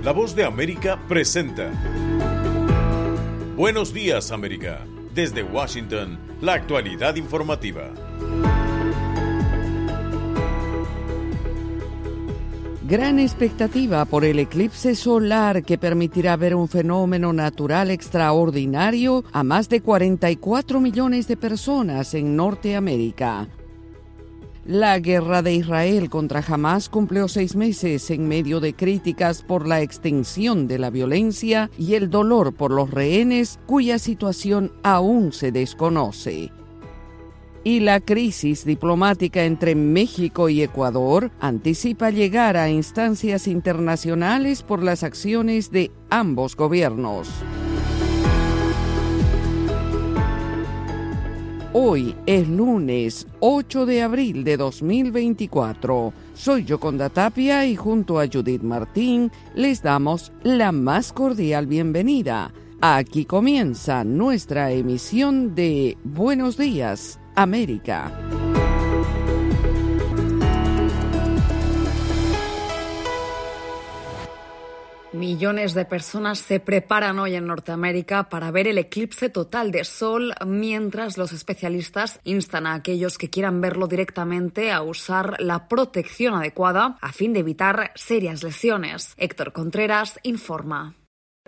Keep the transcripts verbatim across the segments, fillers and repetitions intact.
La Voz de América presenta Buenos Días, América. Desde Washington, la actualidad informativa. Gran expectativa por el eclipse solar que permitirá ver un fenómeno natural extraordinario a más de cuarenta y cuatro millones de personas en Norteamérica. La guerra de Israel contra Hamás cumplió seis meses en medio de críticas por la extensión de la violencia y el dolor por los rehenes, cuya situación aún se desconoce. Y la crisis diplomática entre México y Ecuador anticipa llegar a instancias internacionales por las acciones de ambos gobiernos. Hoy es lunes ocho de abril de dos mil veinticuatro. Soy Yoconda Tapia y junto a Judith Martín les damos la más cordial bienvenida. Aquí comienza nuestra emisión de Buenos Días, América. Millones de personas se preparan hoy en Norteamérica para ver el eclipse total de sol, mientras los especialistas instan a aquellos que quieran verlo directamente a usar la protección adecuada a fin de evitar serias lesiones. Héctor Contreras informa.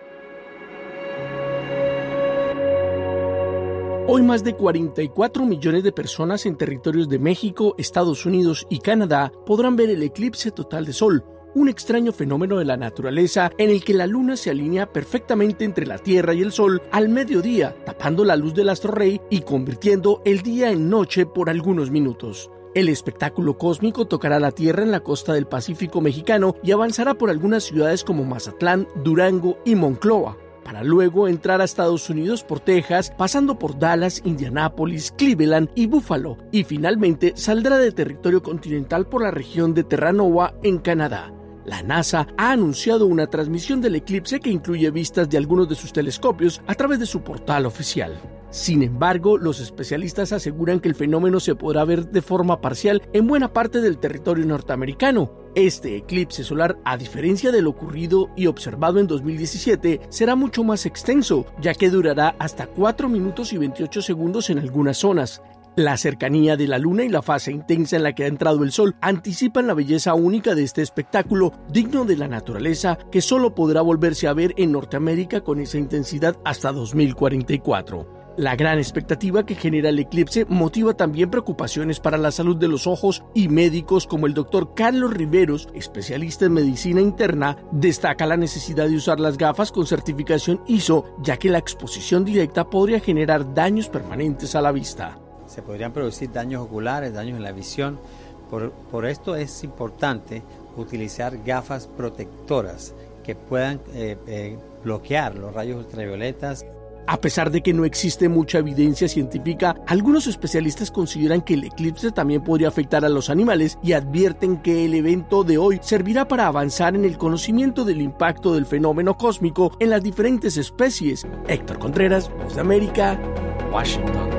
Hoy más de cuarenta y cuatro millones de personas en territorios de México, Estados Unidos y Canadá podrán ver el eclipse total de sol, un extraño fenómeno de la naturaleza en el que la luna se alinea perfectamente entre la Tierra y el Sol al mediodía, tapando la luz del astro rey y convirtiendo el día en noche por algunos minutos. El espectáculo cósmico tocará la Tierra en la costa del Pacífico mexicano y avanzará por algunas ciudades como Mazatlán, Durango y Monclova, para luego entrar a Estados Unidos por Texas, pasando por Dallas, Indianápolis, Cleveland y Buffalo, y finalmente saldrá de territorio continental por la región de Terranova en Canadá. La NASA ha anunciado una transmisión del eclipse que incluye vistas de algunos de sus telescopios a través de su portal oficial. Sin embargo, los especialistas aseguran que el fenómeno se podrá ver de forma parcial en buena parte del territorio norteamericano. Este eclipse solar, a diferencia de lo ocurrido y observado en dos mil diecisiete, será mucho más extenso, ya que durará hasta cuatro minutos y veintiocho segundos en algunas zonas. La cercanía de la luna y la fase intensa en la que ha entrado el sol anticipan la belleza única de este espectáculo, digno de la naturaleza, que solo podrá volverse a ver en Norteamérica con esa intensidad hasta dos mil cuarenta y cuatro. La gran expectativa que genera el eclipse motiva también preocupaciones para la salud de los ojos, y médicos como el doctor Carlos Riveros, especialista en medicina interna, destaca la necesidad de usar las gafas con certificación I S O, ya que la exposición directa podría generar daños permanentes a la vista. Se podrían producir daños oculares, daños en la visión. Por, por esto es importante utilizar gafas protectoras que puedan eh, eh, bloquear los rayos ultravioletas. A pesar de que no existe mucha evidencia científica, algunos especialistas consideran que el eclipse también podría afectar a los animales y advierten que el evento de hoy servirá para avanzar en el conocimiento del impacto del fenómeno cósmico en las diferentes especies. Héctor Contreras, Voz de América, Washington.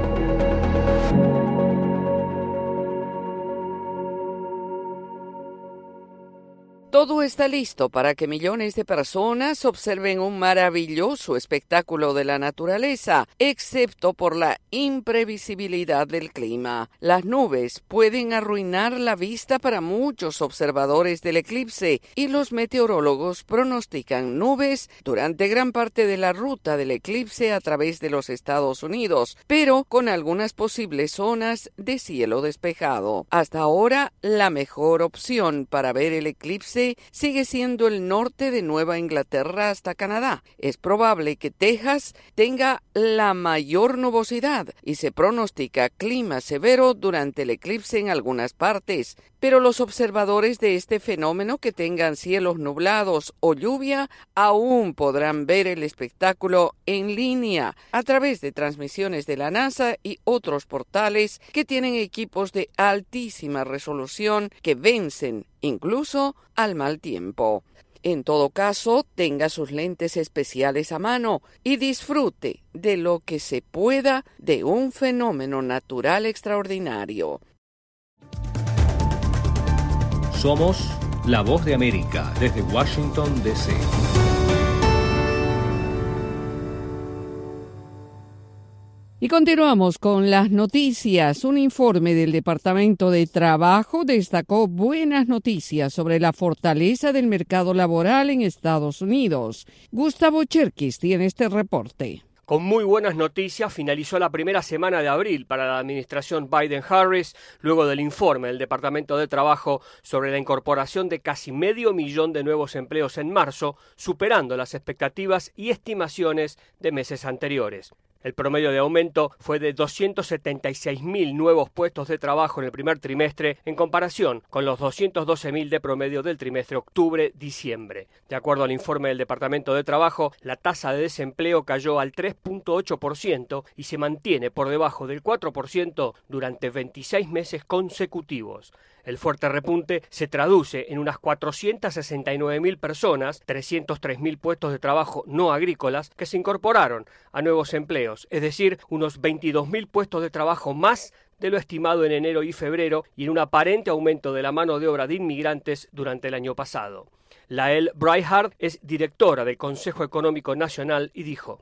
Todo está listo para que millones de personas observen un maravilloso espectáculo de la naturaleza, excepto por la imprevisibilidad del clima. Las nubes pueden arruinar la vista para muchos observadores del eclipse y los meteorólogos pronostican nubes durante gran parte de la ruta del eclipse a través de los Estados Unidos, pero con algunas posibles zonas de cielo despejado. Hasta ahora, la mejor opción para ver el eclipse sigue siendo el norte de Nueva Inglaterra hasta Canadá. Es probable que Texas tenga la mayor nubosidad y se pronostica clima severo durante el eclipse en algunas partes, pero los observadores de este fenómeno que tengan cielos nublados o lluvia aún podrán ver el espectáculo en línea a través de transmisiones de la NASA y otros portales que tienen equipos de altísima resolución que vencen incluso al mal tiempo. En todo caso, tenga sus lentes especiales a mano y disfrute de lo que se pueda de un fenómeno natural extraordinario. Somos La Voz de América, desde Washington, D C Y continuamos con las noticias. Un informe del Departamento de Trabajo destacó buenas noticias sobre la fortaleza del mercado laboral en Estados Unidos. Gustavo Cherkis tiene este reporte. Con muy buenas noticias finalizó la primera semana de abril para la administración Biden-Harris, luego del informe del Departamento de Trabajo sobre la incorporación de casi medio millón de nuevos empleos en marzo, superando las expectativas y estimaciones de meses anteriores. El promedio de aumento fue de doscientos setenta y seis mil nuevos puestos de trabajo en el primer trimestre, en comparación con los doscientos doce mil de promedio del trimestre octubre-diciembre. De acuerdo al informe del Departamento de Trabajo, la tasa de desempleo cayó al tres punto ocho por ciento y se mantiene por debajo del cuatro por ciento durante veintiséis meses consecutivos. El fuerte repunte se traduce en unas cuatrocientas sesenta y nueve mil personas, trescientos tres mil puestos de trabajo no agrícolas, que se incorporaron a nuevos empleos, es decir, unos veintidós mil puestos de trabajo más de lo estimado en enero y febrero y en un aparente aumento de la mano de obra de inmigrantes durante el año pasado. Lael Breithardt es directora del Consejo Económico Nacional y dijo: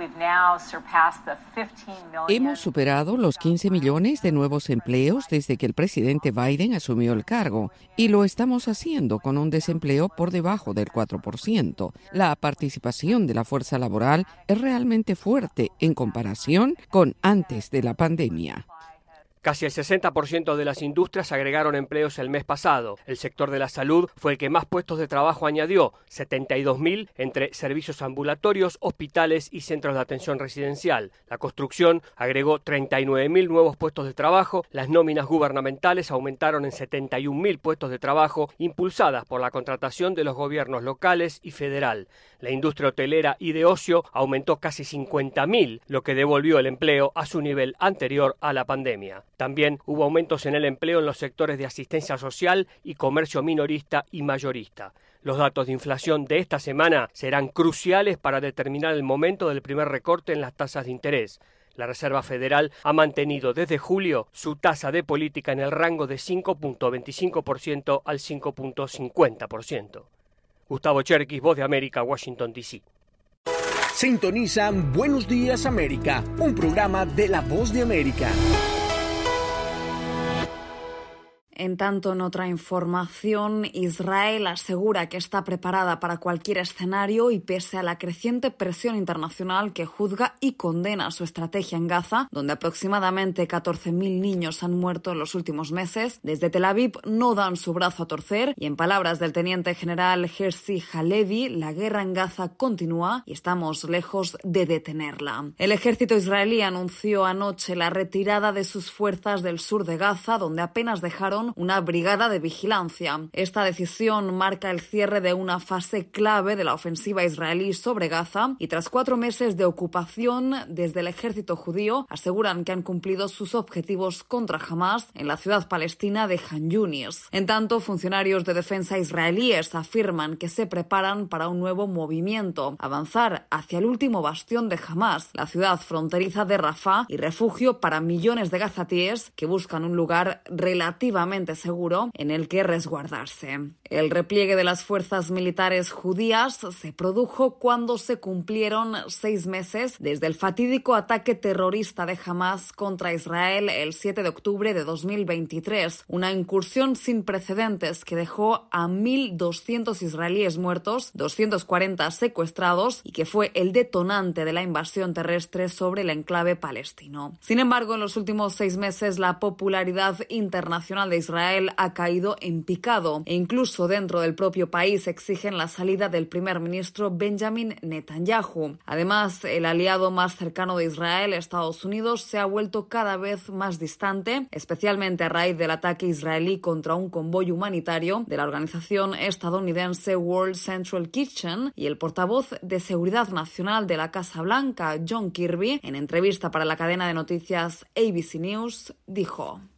Hemos superado los quince millones de nuevos empleos desde que el presidente Biden asumió el cargo y lo estamos haciendo con un desempleo por debajo del cuatro por ciento. La participación de la fuerza laboral es realmente fuerte en comparación con antes de la pandemia. Casi el sesenta por ciento de las industrias agregaron empleos el mes pasado. El sector de la salud fue el que más puestos de trabajo añadió, setenta y dos mil entre servicios ambulatorios, hospitales y centros de atención residencial. La construcción agregó treinta y nueve mil nuevos puestos de trabajo. Las nóminas gubernamentales aumentaron en setenta y un mil puestos de trabajo, impulsadas por la contratación de los gobiernos locales y federal. La industria hotelera y de ocio aumentó casi cincuenta mil, lo que devolvió el empleo a su nivel anterior a la pandemia. También hubo aumentos en el empleo en los sectores de asistencia social y comercio minorista y mayorista. Los datos de inflación de esta semana serán cruciales para determinar el momento del primer recorte en las tasas de interés. La Reserva Federal ha mantenido desde julio su tasa de política en el rango de cinco punto veinticinco por ciento al cinco punto cincuenta por ciento. Gustavo Cherkis, Voz de América, Washington, D C Sintonizan Buenos Días América, un programa de La Voz de América. En tanto, en otra información, Israel asegura que está preparada para cualquier escenario y pese a la creciente presión internacional que juzga y condena su estrategia en Gaza, donde aproximadamente catorce mil niños han muerto en los últimos meses, desde Tel Aviv no dan su brazo a torcer y en palabras del teniente general Herzi Halevi, la guerra en Gaza continúa y estamos lejos de detenerla. El ejército israelí anunció anoche la retirada de sus fuerzas del sur de Gaza, donde apenas dejaron una brigada de vigilancia. Esta decisión marca el cierre de una fase clave de la ofensiva israelí sobre Gaza y tras cuatro meses de ocupación desde el ejército judío aseguran que han cumplido sus objetivos contra Hamas en la ciudad palestina de Han Yunis. En tanto, funcionarios de defensa israelíes afirman que se preparan para un nuevo movimiento, avanzar hacia el último bastión de Hamas, la ciudad fronteriza de Rafah y refugio para millones de gazatíes que buscan un lugar relativamente seguro en el que resguardarse. El repliegue de las fuerzas militares judías se produjo cuando se cumplieron seis meses desde el fatídico ataque terrorista de Hamas contra Israel el siete de octubre de dos mil veintitrés, una incursión sin precedentes que dejó a mil doscientos israelíes muertos, doscientos cuarenta secuestrados y que fue el detonante de la invasión terrestre sobre el enclave palestino. Sin embargo, en los últimos seis meses la popularidad internacional de Israel ha caído en picado e incluso dentro del propio país exigen la salida del primer ministro Benjamin Netanyahu. Además, el aliado más cercano de Israel, Estados Unidos, se ha vuelto cada vez más distante, especialmente a raíz del ataque israelí contra un convoy humanitario de la organización estadounidense World Central Kitchen, y el portavoz de Seguridad Nacional de la Casa Blanca, John Kirby, en entrevista para la cadena de noticias A B C News, dijo: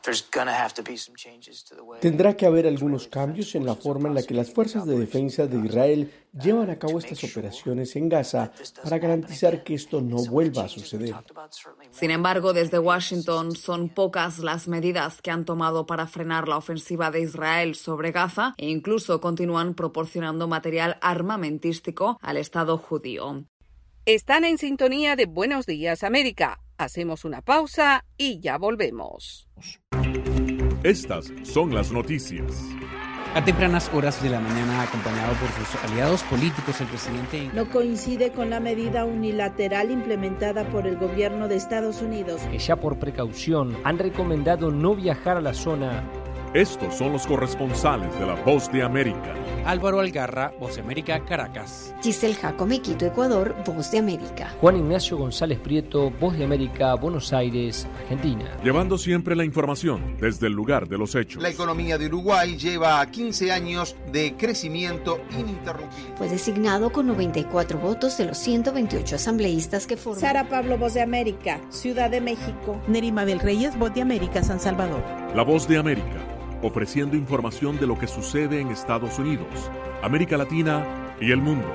Tendrá que haber algunos cambios en la forma en la que las fuerzas de defensa de Israel llevan a cabo estas operaciones en Gaza para garantizar que esto no vuelva a suceder. Sin embargo, desde Washington son pocas las medidas que han tomado para frenar la ofensiva de Israel sobre Gaza e incluso continúan proporcionando material armamentístico al Estado judío. Están en sintonía de Buenos Días, América. Hacemos una pausa y ya volvemos. Estas son las noticias. A tempranas horas de la mañana, acompañado por sus aliados políticos, el presidente... No coincide con la medida unilateral implementada por el gobierno de Estados Unidos. Que ya por precaución han recomendado no viajar a la zona. Estos son los corresponsales de La Voz de América. Álvaro Algarra, Voz de América, Caracas. Giselle Jacome, Quito, Ecuador, Voz de América. Juan Ignacio González Prieto, Voz de América, Buenos Aires, Argentina. Llevando siempre la información desde el lugar de los hechos. La economía de Uruguay lleva quince años de crecimiento ininterrumpido. Fue designado con noventa y cuatro votos de los ciento veintiocho asambleístas que forman. Sara Pablo, Voz de América, Ciudad de México. Neri Mabel Reyes, Voz de América, San Salvador. La Voz de América, ofreciendo información de lo que sucede en Estados Unidos, América Latina y el mundo.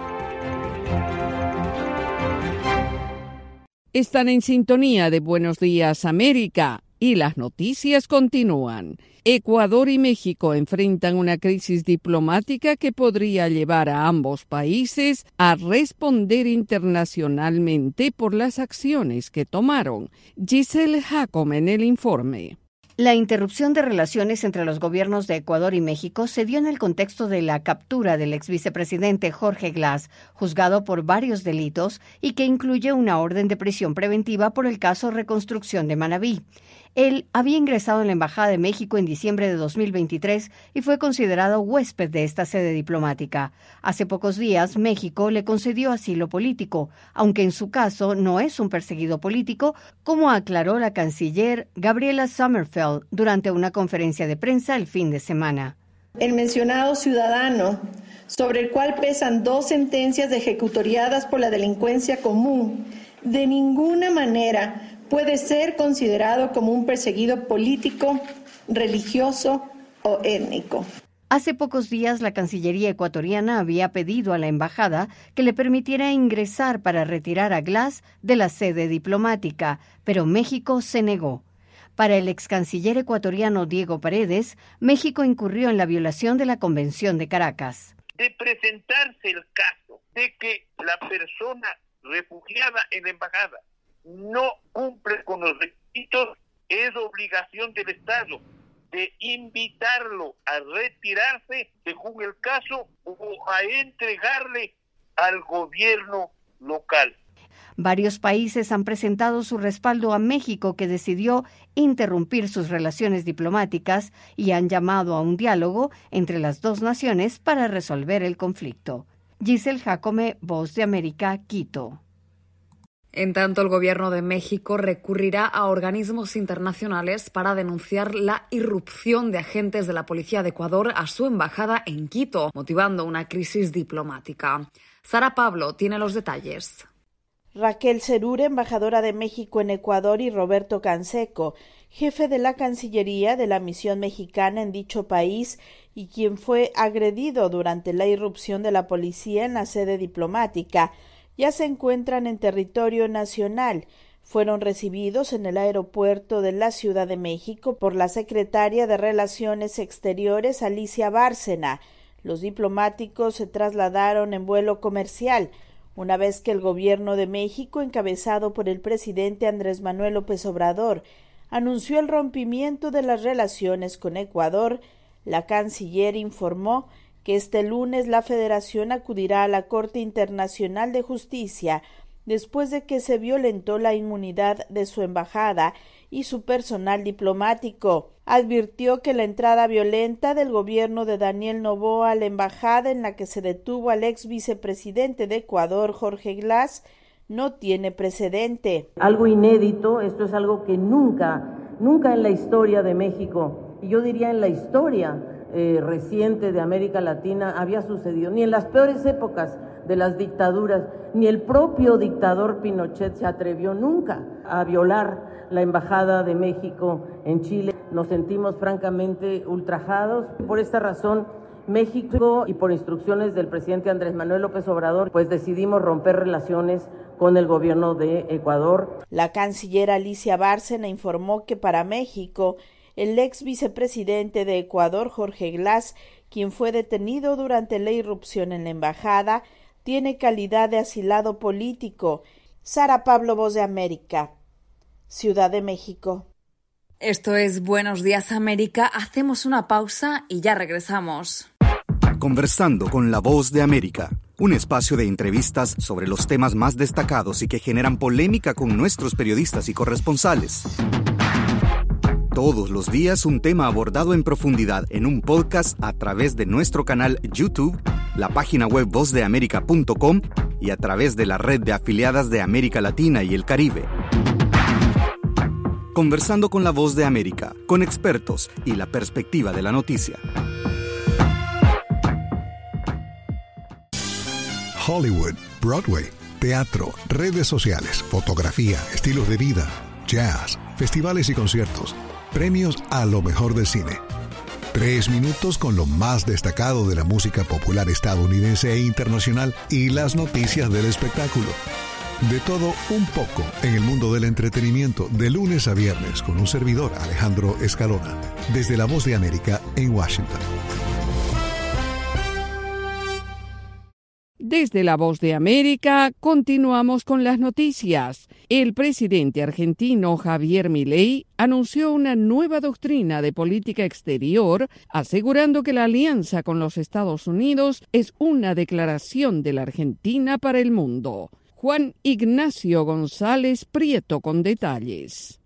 Están en sintonía de Buenos Días, América, y las noticias continúan. Ecuador y México enfrentan una crisis diplomática que podría llevar a ambos países a responder internacionalmente por las acciones que tomaron. Giselle Jacome en el informe. La interrupción de relaciones entre los gobiernos de Ecuador y México se dio en el contexto de la captura del ex vicepresidente Jorge Glass, juzgado por varios delitos y que incluye una orden de prisión preventiva por el caso Reconstrucción de Manabí. Él había ingresado en la Embajada de México en diciembre de dos mil veintitrés y fue considerado huésped de esta sede diplomática. Hace pocos días, México le concedió asilo político, aunque en su caso no es un perseguido político, como aclaró la canciller Gabriela Sommerfeld durante una conferencia de prensa el fin de semana. El mencionado ciudadano, sobre el cual pesan dos sentencias ejecutoriadas por la delincuencia común, de ninguna manera puede ser considerado como un perseguido político, religioso o étnico. Hace pocos días, la Cancillería ecuatoriana había pedido a la embajada que le permitiera ingresar para retirar a Glass de la sede diplomática, pero México se negó. Para el ex canciller ecuatoriano Diego Paredes, México incurrió en la violación de la Convención de Caracas. De presentarse el caso de que la persona refugiada en la embajada no cumple con los requisitos, es obligación del Estado de invitarlo a retirarse según el caso o a entregarle al gobierno local. Varios países han presentado su respaldo a México, que decidió interrumpir sus relaciones diplomáticas, y han llamado a un diálogo entre las dos naciones para resolver el conflicto. Giselle Jacome, Voz de América, Quito. En tanto, el gobierno de México recurrirá a organismos internacionales para denunciar la irrupción de agentes de la Policía de Ecuador a su embajada en Quito, motivando una crisis diplomática. Sara Pablo tiene los detalles. Raquel Cerure, embajadora de México en Ecuador, y Roberto Canseco, jefe de la Cancillería de la misión mexicana en dicho país y quien fue agredido durante la irrupción de la policía en la sede diplomática, ya se encuentran en territorio nacional. Fueron recibidos en el aeropuerto de la Ciudad de México por la secretaria de Relaciones Exteriores, Alicia Bárcena. Los diplomáticos se trasladaron en vuelo comercial, una vez que el gobierno de México, encabezado por el presidente Andrés Manuel López Obrador, anunció el rompimiento de las relaciones con Ecuador. La canciller informó que este lunes la Federación acudirá a la Corte Internacional de Justicia después de que se violentó la inmunidad de su embajada y su personal diplomático. Advirtió que la entrada violenta del gobierno de Daniel Noboa a la embajada, en la que se detuvo al ex vicepresidente de Ecuador, Jorge Glass, no tiene precedente. Algo inédito, esto es algo que nunca, nunca en la historia de México, y yo diría en la historia Eh, reciente de América Latina había sucedido, ni en las peores épocas de las dictaduras. Ni el propio dictador Pinochet se atrevió nunca a violar la Embajada de México en Chile. Nos sentimos francamente ultrajados. Por esta razón, México, y por instrucciones del presidente Andrés Manuel López Obrador, pues decidimos romper relaciones con el gobierno de Ecuador. La canciller Alicia Bárcena informó que para México, el ex vicepresidente de Ecuador, Jorge Glass, quien fue detenido durante la irrupción en la embajada, tiene calidad de asilado político. Sara Pablo, Voz de América, Ciudad de México. Esto es Buenos Días América. Hacemos una pausa y ya regresamos. Conversando con la Voz de América, un espacio de entrevistas sobre los temas más destacados y que generan polémica con nuestros periodistas y corresponsales. Todos los días un tema abordado en profundidad en un podcast a través de nuestro canal YouTube, la página web voz de américa punto com y a través de la red de afiliadas de América Latina y el Caribe. Conversando con la Voz de América, con expertos y la perspectiva de la noticia. Hollywood, Broadway, teatro, redes sociales, fotografía, estilos de vida, jazz, festivales y conciertos, premios a lo mejor del cine. Tres minutos con lo más destacado de la música popular estadounidense e internacional y las noticias del espectáculo. De todo un poco en el mundo del entretenimiento, de lunes a viernes, con un servidor, Alejandro Escalona, desde La Voz de América en Washington. Desde La Voz de América, continuamos con las noticias. El presidente argentino Javier Milei anunció una nueva doctrina de política exterior, asegurando que la alianza con los Estados Unidos es una declaración de la Argentina para el mundo. Juan Ignacio González Prieto con detalles.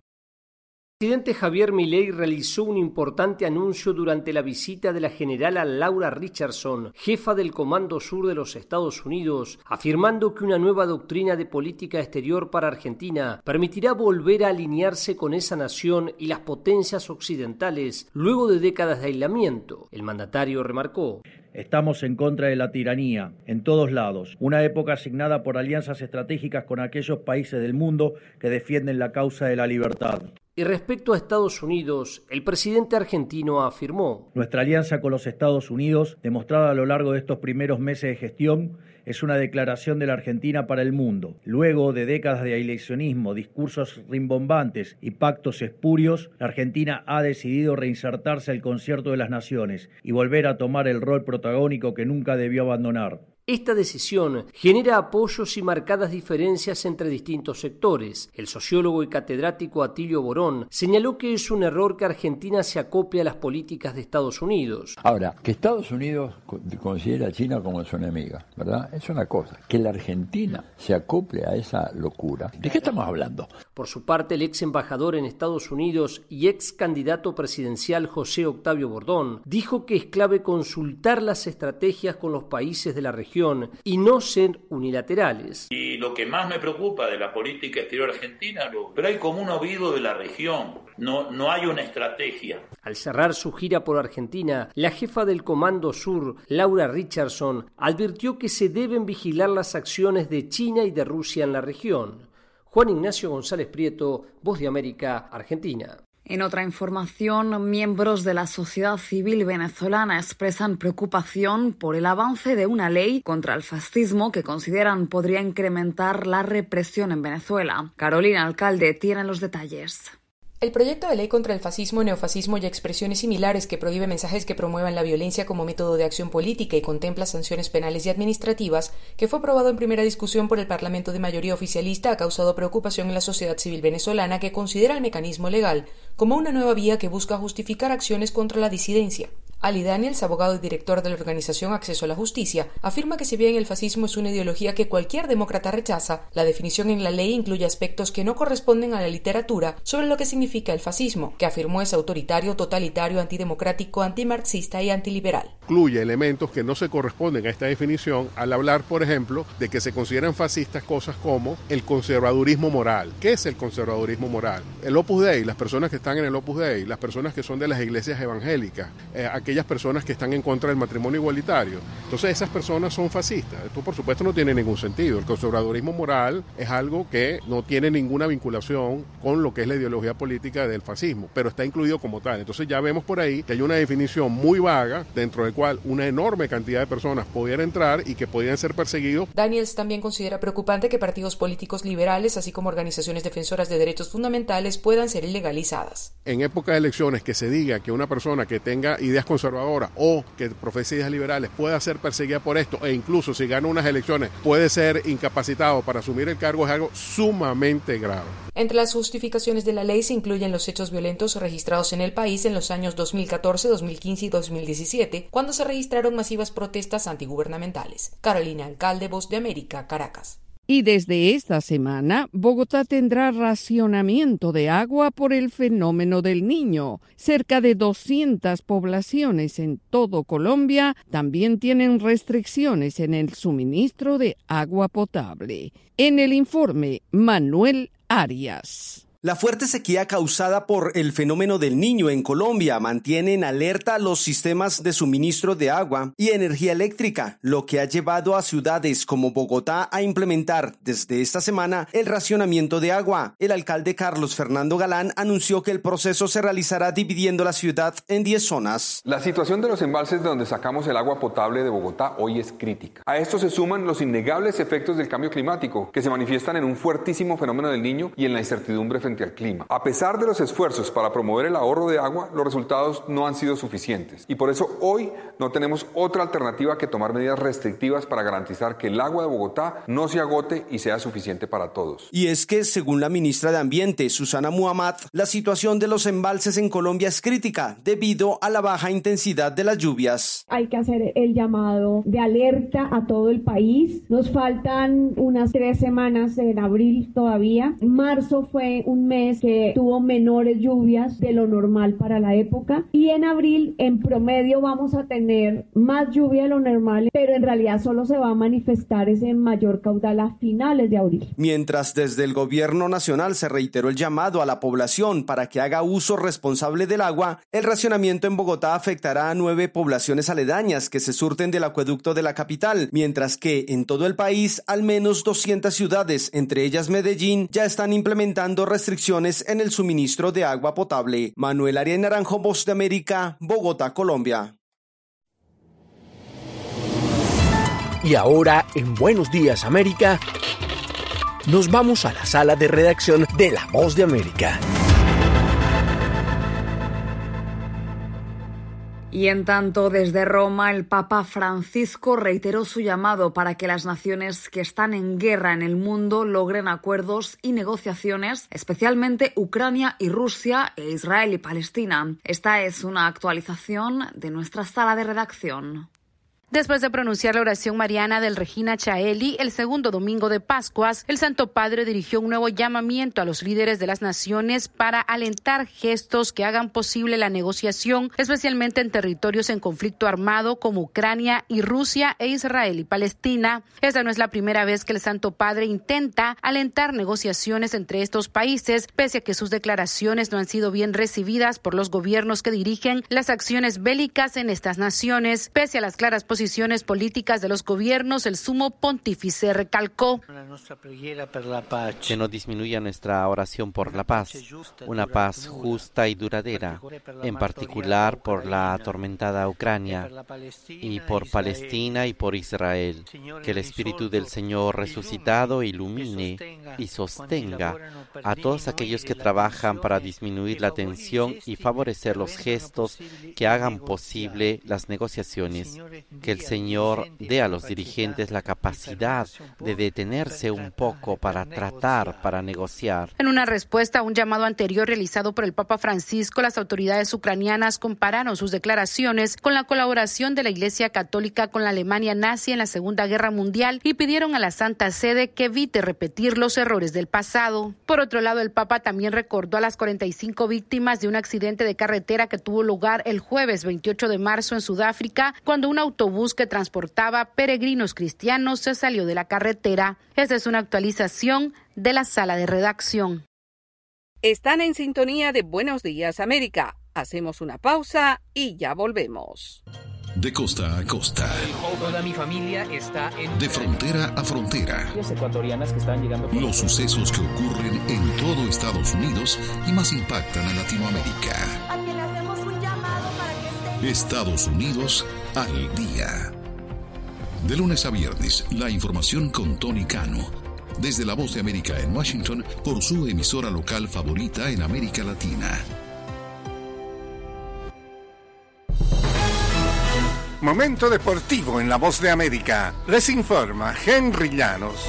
El presidente Javier Milei realizó un importante anuncio durante la visita de la generala Laura Richardson, jefa del Comando Sur de los Estados Unidos, afirmando que una nueva doctrina de política exterior para Argentina permitirá volver a alinearse con esa nación y las potencias occidentales luego de décadas de aislamiento. El mandatario remarcó: estamos en contra de la tiranía, en todos lados. Una época asignada por alianzas estratégicas con aquellos países del mundo que defienden la causa de la libertad. Y respecto a Estados Unidos, el presidente argentino afirmó: nuestra alianza con los Estados Unidos, demostrada a lo largo de estos primeros meses de gestión, es una declaración de la Argentina para el mundo. Luego de décadas de aislacionismo, discursos rimbombantes y pactos espurios, la Argentina ha decidido reinsertarse al concierto de las naciones y volver a tomar el rol protagónico que nunca debió abandonar. Esta decisión genera apoyos y marcadas diferencias entre distintos sectores. El sociólogo y catedrático Atilio Borón señaló que es un error que Argentina se acople a las políticas de Estados Unidos. Ahora, que Estados Unidos considera a China como su enemiga, ¿verdad? Es una cosa. Que la Argentina se acople a esa locura. ¿De qué estamos hablando? Por su parte, el ex embajador en Estados Unidos y ex candidato presidencial José Octavio Bordón dijo que es clave consultar las estrategias con los países de la región y no ser unilaterales. Y lo que más me preocupa de la política exterior argentina, lo, pero hay como un olvido de la región, no, no hay una estrategia. Al cerrar su gira por Argentina, la jefa del Comando Sur, Laura Richardson, advirtió que se deben vigilar las acciones de China y de Rusia en la región. Juan Ignacio González Prieto, Voz de América, Argentina. En otra información, miembros de la sociedad civil venezolana expresan preocupación por el avance de una ley contra el fascismo que consideran podría incrementar la represión en Venezuela. Carolina Alcalde tiene los detalles. El proyecto de ley contra el fascismo, neofascismo y expresiones similares que prohíbe mensajes que promuevan la violencia como método de acción política y contempla sanciones penales y administrativas, que fue aprobado en primera discusión por el Parlamento de mayoría oficialista, ha causado preocupación en la sociedad civil venezolana, que considera el mecanismo legal como una nueva vía que busca justificar acciones contra la disidencia. Ali Daniels, abogado y director de la organización Acceso a la Justicia, afirma que si bien el fascismo es una ideología que cualquier demócrata rechaza, la definición en la ley incluye aspectos que no corresponden a la literatura sobre lo que significa el fascismo, que afirmó es autoritario, totalitario, antidemocrático, antimarxista y antiliberal. Incluye elementos que no se corresponden a esta definición al hablar, por ejemplo, de que se consideran fascistas cosas como el conservadurismo moral. ¿Qué es el conservadurismo moral? El Opus Dei, las personas que están en el Opus Dei, las personas que son de las iglesias evangélicas, eh, aquellos aquellas personas que están en contra del matrimonio igualitario. Entonces esas personas son fascistas. Esto por supuesto no tiene ningún sentido. El conservadurismo moral es algo que no tiene ninguna vinculación con lo que es la ideología política del fascismo, pero está incluido como tal. Entonces ya vemos por ahí que hay una definición muy vaga dentro de cual una enorme cantidad de personas pudiera entrar y que podrían ser perseguidos. Daniels también considera preocupante que partidos políticos liberales, así como organizaciones defensoras de derechos fundamentales, puedan ser ilegalizadas. En época de elecciones que se diga que una persona que tenga ideas conservadoras o que profese ideas liberales pueda ser perseguida por esto, e incluso si gana unas elecciones puede ser incapacitado para asumir el cargo, es algo sumamente grave. Entre las justificaciones de la ley se incluyen los hechos violentos registrados en el país en los años dos mil catorce, dos mil quince y dos mil diecisiete, cuando se registraron masivas protestas antigubernamentales. Carolina Alcalde, Voz de América, Caracas. Y desde esta semana, Bogotá tendrá racionamiento de agua por el fenómeno del Niño. Cerca de doscientas poblaciones en todo Colombia también tienen restricciones en el suministro de agua potable. En el informe, Manuel Arias. La fuerte sequía causada por el fenómeno del Niño en Colombia mantiene en alerta los sistemas de suministro de agua y energía eléctrica, lo que ha llevado a ciudades como Bogotá a implementar desde esta semana el racionamiento de agua. El alcalde Carlos Fernando Galán anunció que el proceso se realizará dividiendo la ciudad en diez zonas. La situación de los embalses de donde sacamos el agua potable de Bogotá hoy es crítica. A esto se suman los innegables efectos del cambio climático, que se manifiestan en un fuertísimo fenómeno del Niño y en la incertidumbre frente al clima. A pesar de los esfuerzos para promover el ahorro de agua, los resultados no han sido suficientes y por eso hoy no tenemos otra alternativa que tomar medidas restrictivas para garantizar que el agua de Bogotá no se agote y sea suficiente para todos. Y es que, según la ministra de Ambiente, Susana Muhammad, la situación de los embalses en Colombia es crítica debido a la baja intensidad de las lluvias. Hay que hacer el llamado de alerta a todo el país. Nos faltan unas tres semanas en abril todavía. Marzo fue un mes que tuvo menores lluvias de lo normal para la época y en abril en promedio vamos a tener más lluvia de lo normal, pero en realidad solo se va a manifestar ese mayor caudal a finales de abril. Mientras desde el gobierno nacional se reiteró el llamado a la población para que haga uso responsable del agua, el racionamiento en Bogotá afectará a nueve poblaciones aledañas que se surten del acueducto de la capital, mientras que en todo el país al menos doscientas ciudades, entre ellas Medellín, ya están implementando restricciones en el suministro de agua potable. Manuel Arias Naranjo, Voz de América, Bogotá, Colombia. Y ahora, en Buenos Días América, nos vamos a la sala de redacción de La Voz de América. Y en tanto, desde Roma, el Papa Francisco reiteró su llamado para que las naciones que están en guerra en el mundo logren acuerdos y negociaciones, especialmente Ucrania y Rusia e Israel y Palestina. Esta es una actualización de nuestra sala de redacción. Después de pronunciar la oración mariana del Regina Caeli, el segundo domingo de Pascuas, el Santo Padre dirigió un nuevo llamamiento a los líderes de las naciones para alentar gestos que hagan posible la negociación, especialmente en territorios en conflicto armado como Ucrania y Rusia e Israel y Palestina. Esta no es la primera vez que el Santo Padre intenta alentar negociaciones entre estos países, pese a que sus declaraciones no han sido bien recibidas por los gobiernos que dirigen las acciones bélicas en estas naciones. Pese a las claras posiciones Posiciones políticas de los gobiernos, el sumo pontífice recalcó que no disminuya nuestra oración por la paz, una paz justa y duradera, en particular por la atormentada Ucrania y por Palestina y por Israel. Que el Espíritu del Señor resucitado ilumine y sostenga a todos aquellos que trabajan para disminuir la tensión y favorecer los gestos que hagan posible las negociaciones. Que el Señor dé a los dirigentes la capacidad de detenerse un poco para tratar, para negociar. En una respuesta a un llamado anterior realizado por el Papa Francisco, las autoridades ucranianas compararon sus declaraciones con la colaboración de la Iglesia Católica con la Alemania nazi en la Segunda Guerra Mundial y pidieron a la Santa Sede que evite repetir los errores del pasado. Por otro lado, el Papa también recordó a las cuarenta y cinco víctimas de un accidente de carretera que tuvo lugar el jueves veintiocho de marzo en Sudáfrica, cuando un autobús que transportaba peregrinos cristianos se salió de la carretera. Esta es una actualización de la sala de redacción. Están en sintonía de Buenos Días América. Hacemos una pausa y ya volvemos. De costa a costa. Toda mi familia está en... De frontera a frontera. Ecuatorianas que están llegando... Los sucesos que ocurren en todo Estados Unidos y más impactan a Latinoamérica. A quien le hacemos un llamado para que esté... Estados Unidos al día. De lunes a viernes, la información con Tony Cano. Desde La Voz de América en Washington, por su emisora local favorita en América Latina. Momento deportivo en La Voz de América. Les informa Henry Llanos.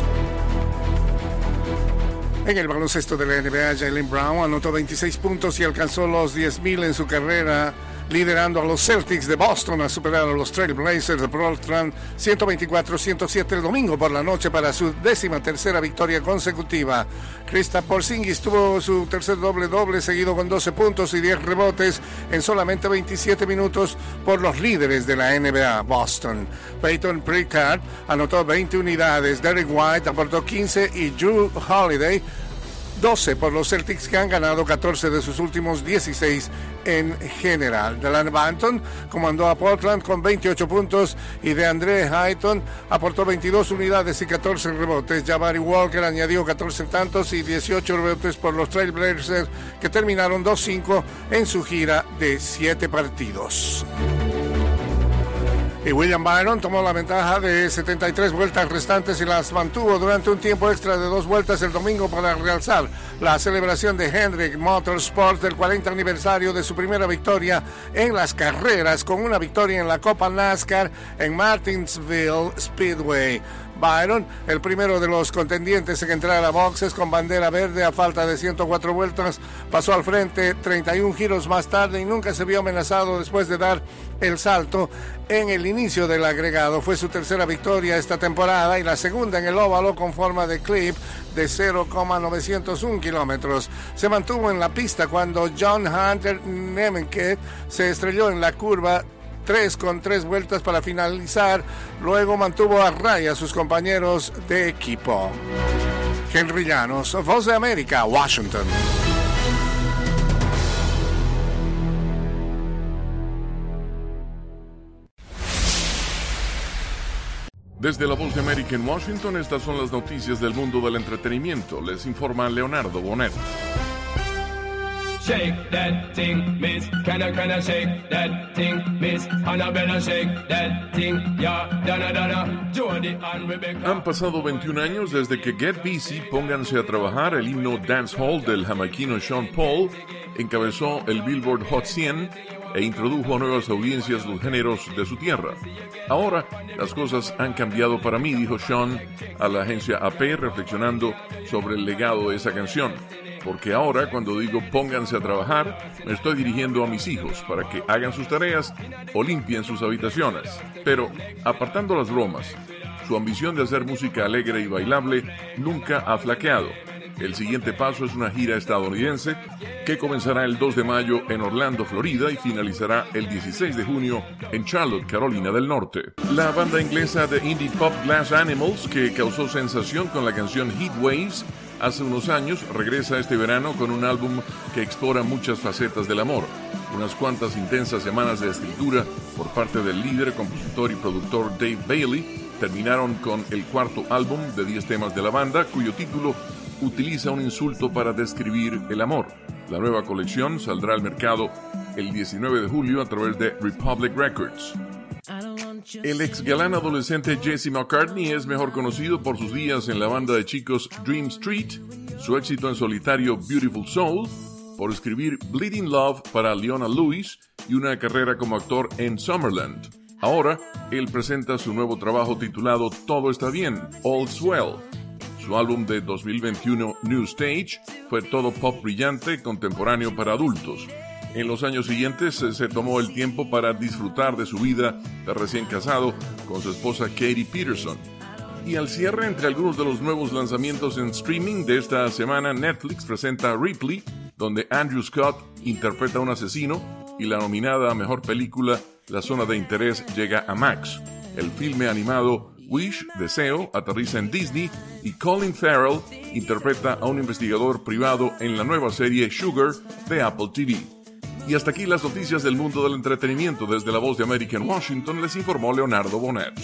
En el baloncesto de la N B A, Jaylen Brown anotó veintiséis puntos y alcanzó los diez mil en su carrera, liderando a los Celtics de Boston a superar a los Trail Blazers de Portland ciento veinticuatro a ciento siete el domingo por la noche para su décima tercera victoria consecutiva. Kristaps Porzingis tuvo su tercer doble-doble seguido con doce puntos y diez rebotes en solamente veintisiete minutos por los líderes de la N B A, Boston. Peyton Pritchard anotó veinte unidades, Derrick White aportó quince y Jrue Holiday doce por los Celtics, que han ganado catorce de sus últimos dieciséis en general. Delan Banton comandó a Portland con veintiocho puntos y DeAndre Ayton aportó veintidós unidades y catorce rebotes. Jabari Walker añadió catorce tantos y dieciocho rebotes por los Trail Blazers, que terminaron dos cinco en su gira de siete partidos. Y William Byron tomó la ventaja de setenta y tres vueltas restantes y las mantuvo durante un tiempo extra de dos vueltas el domingo para realzar la celebración de Hendrick Motorsports del cuarenta aniversario de su primera victoria en las carreras, con una victoria en la Copa NASCAR en Martinsville Speedway. Byron, el primero de los contendientes en entrar a boxes con bandera verde a falta de ciento cuatro vueltas, pasó al frente treinta y un giros más tarde y nunca se vio amenazado después de dar el salto en el inicio del agregado. Fue su tercera victoria esta temporada y la segunda en el óvalo con forma de clip de cero coma novecientos uno kilómetros. Se mantuvo en la pista cuando John Hunter Nemeth se estrelló en la curva tres con tres vueltas para finalizar. Luego mantuvo a raya a sus compañeros de equipo. Henry Llanos, Voz de América, Washington. Desde La Voz de América en Washington, estas son las noticias del mundo del entretenimiento. Les informa Leonardo Bonet. Shake that thing, miss. Can I, can I shake that thing, miss? And I better shake that thing, yeah. Donna, Donna, Jody and Rebecca. Han pasado veintiún años desde que Get Busy, Pónganse a Trabajar, el himno dancehall del jamaiquino Sean Paul, encabezó el Billboard Hot cien e introdujo a nuevas audiencias los géneros de su tierra. Ahora, las cosas han cambiado para mí, dijo Sean a la agencia A P, reflexionando sobre el legado de esa canción. Porque ahora, cuando digo pónganse a trabajar, me estoy dirigiendo a mis hijos para que hagan sus tareas o limpien sus habitaciones. Pero, apartando las bromas, su ambición de hacer música alegre y bailable nunca ha flaqueado. El siguiente paso es una gira estadounidense que comenzará el dos de mayo en Orlando, Florida, y finalizará el dieciséis de junio en Charlotte, Carolina del Norte. La banda inglesa de indie pop Glass Animals, que causó sensación con la canción Heat Waves hace unos años, regresa este verano con un álbum que explora muchas facetas del amor. Unas cuantas intensas semanas de escritura por parte del líder, compositor y productor Dave Bailey terminaron con el cuarto álbum de diez temas de la banda, cuyo título utiliza un insulto para describir el amor. La nueva colección saldrá al mercado el diecinueve de julio a través de Republic Records. El ex galán adolescente Jesse McCartney es mejor conocido por sus días en la banda de chicos Dream Street, su éxito en solitario Beautiful Soul, por escribir Bleeding Love para Leona Lewis y una carrera como actor en Summerland. Ahora, él presenta su nuevo trabajo titulado Todo está bien, All's Well. Su álbum de dos mil veintiuno, New Stage, fue todo pop brillante, contemporáneo para adultos. En los años siguientes se tomó el tiempo para disfrutar de su vida de recién casado con su esposa Katie Peterson. Y al cierre, entre algunos de los nuevos lanzamientos en streaming de esta semana, Netflix presenta Ripley, donde Andrew Scott interpreta a un asesino, y la nominada a Mejor Película, La Zona de Interés, llega a Max. El filme animado Wish, Deseo, aterriza en Disney, y Colin Farrell interpreta a un investigador privado en la nueva serie Sugar de Apple T V. Y hasta aquí las noticias del mundo del entretenimiento. Desde La Voz de América en Washington les informó Leonardo Bonet.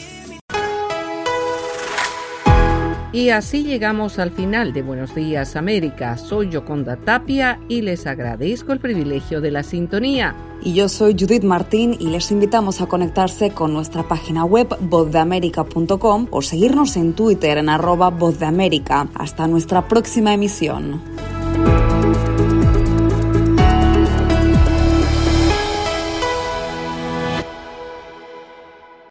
Y así llegamos al final de Buenos Días América. Soy Yoconda Tapia y les agradezco el privilegio de la sintonía. Y yo soy Judith Martín y les invitamos a conectarse con nuestra página web voz de américa punto com o seguirnos en Twitter en arroba voz de América. Hasta nuestra próxima emisión.